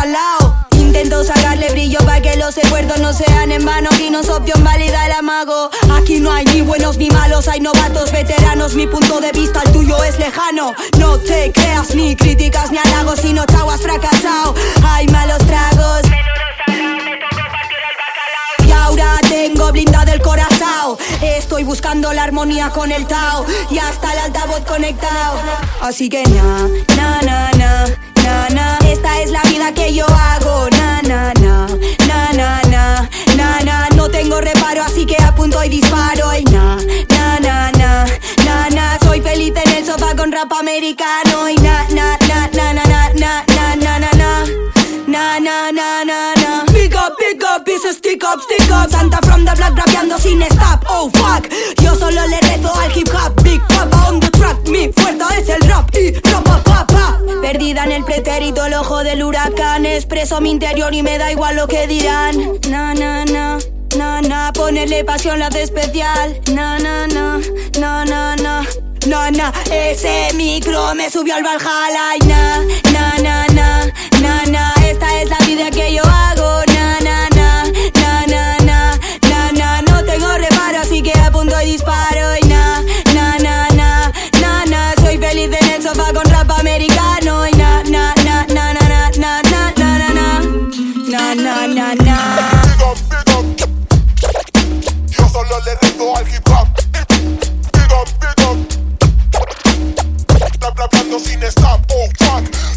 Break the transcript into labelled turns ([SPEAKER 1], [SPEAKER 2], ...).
[SPEAKER 1] bacalao. Intento sacarle brillo para que los esfuerzos no sean en vano. Aquí no es opción válida el amago. Aquí no hay ni buenos ni malos, hay novatos, veteranos. Mi punto de vista, el tuyo es lejano. No te creas ni críticas ni halagos, sino chao, has fracasado. Hay malos tragos. Y ahora tengo blindado el corazón. Estoy buscando la armonía con el Tao y hasta el altavoz conectado. Así que na, na, na, na, na, na. Esta es la vida que yo hago. Na, na, na, na, na, na, na, na. No tengo reparo, así que apunto y disparo. Y na, na, na, na, na, na. Soy feliz en el sofá con rap americano. Y na, na, na, na, na, na, na, na, na, na, na. Na, na, na, na, na. Pick up, pieces, stick up, stick up. Santa from the block, rapeando sin stop. Oh fuck, yo solo le rezo al hip hop. Big Papa on the track, mi fuerza es el rap y rapa, papa. Perdida en el pretérito, el ojo del huracán. Expreso mi interior y me da igual lo que dirán. Na, na, na, na, na. Ponerle pasión la hace especial. Na, na, na, na, na, na. Na, na, ese micro me subió al Valhalla. Y na, na, na, na, na, na. Esta es la vida que yo hago. Na, na, na, na, na, na, na, na. No tengo reparo, así que apunto y disparo. Y na, na, na, na, na, na. Soy feliz en el sofá con rap americano. Y na, na, na, na, na, na, na, na, na, na. Na, na, na, na.
[SPEAKER 2] Big up. Yo solo le rezo al hip hop. Big up. Rapeando sin stop, oh fuck.